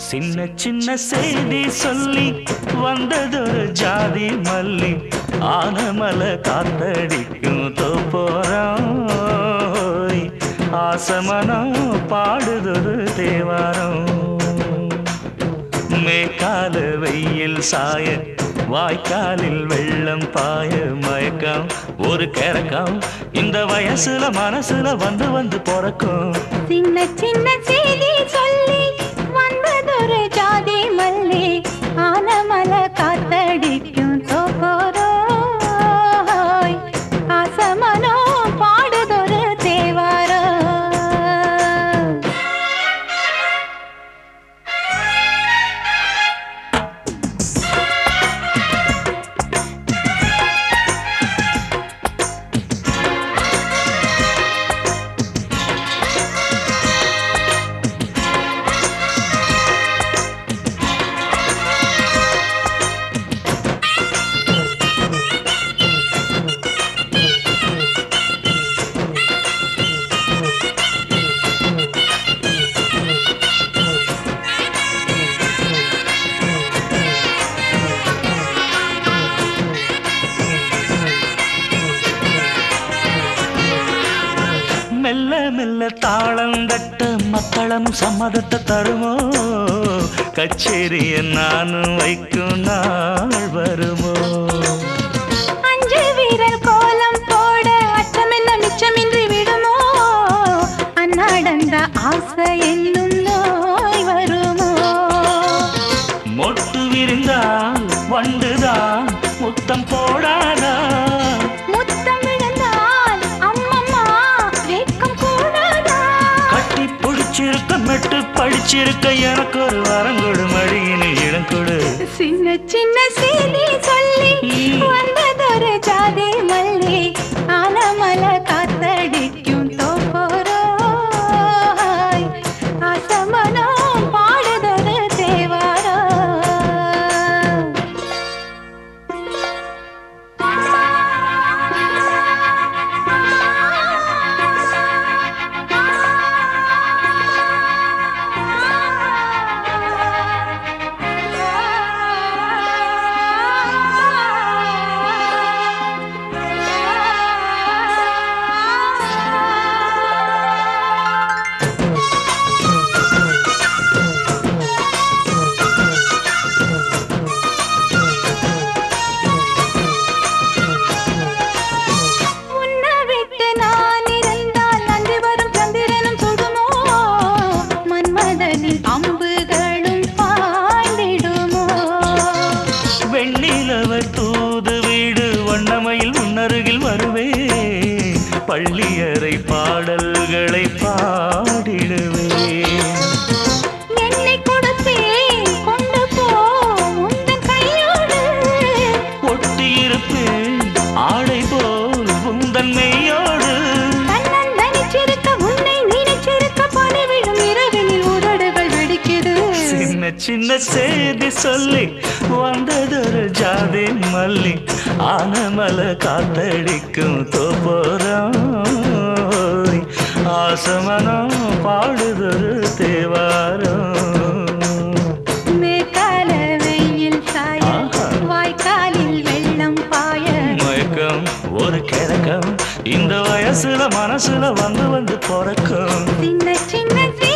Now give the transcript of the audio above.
சின்ன சின்ன செய்தி சொல்லி வந்ததொரு ஜாதி மல்லி ஆனமல காத்தடிக்கும் தோப்போரம் ஆசமனம் பாடுதொரு தேவாரம் மேற்கால வெயில் சாய வாய்க்காலில் வெள்ளம் பாய மயக்கம் ஒரு கிறக்கம் இந்த வயசுல மனசுல வந்து வந்து பிறக்கும் சின்ன சின்ன செய்தி சொல்லி வந்ததொரு ஜாதி மல்லி ஆனமல காத்தடிக்கும் தோப்போரோ ஆசமனோ பாடுதொரு தேவாரோ மெல்ல மெல்ல தாளம் தட்ட மக்களும் சம்மதத்தை தருமோ கச்சேரிய நானும் வைக்கும் நாள் வருமோ அஞ்சு வீரர் கோலம் போட அச்சமென்ன மிச்சமின்றி விடுமோ அன்னாடந்த ஆசை என்னும் நோய் வருமோ மொட்டு விரிந்தால் வண்டுதான் முத்தம் போடாதா முத்தம் விழுந்தால் அம்மம்மா வெட்கம் கூடாதா கட்டி பிடிச்சிருக்க மெட்டு படிச்சிருக்க எனக்கு ஒரு வரங்கொடு மடியினு இடம் கொடு சின்ன சின்ன செய்தி சொல்லி வந்ததொரு ஜாதி மல்லி ஆனமல காத்தடிக்கும் தோப்போரோ ஆசமனோ பாடுதொரு தேவாரோ அம்புகளும் பாய்ந்திடுமோ வெண்ணிலவர் தூது வீடு வண்ணமையில் உன்னருகில் வருவே பள்ளியறை பாடல்களை பாடிடுவே என்னை கொடுத்தே கொண்டு போ உந்தன் கையோடு ஒட்டியிருப்பேன் ஆடை போல் உந்தன் மெய்யோடு தன்னன் தனிச்சிருக்க உன்னை நினைச்சிருக்க பணிவிடும் இரவினில் உதடுகள் வெடிக்குது சின்ன சின்ன செய்தி சொல்லி வந்ததொரு ஜாதி மல்லி ஆனமல காத்தடிக்கும் தோப்போரம் ஆசமனம் பாடுதொரு தேவாரம் மேற்கால வெயில் சாய வாய்க்காலில் வெள்ளம் பாய மயக்கம் ஒரு கிறக்கம் இந்த வயசுல மனசுல வந்து வந்து பிறக்கும் சின்ன சின்ன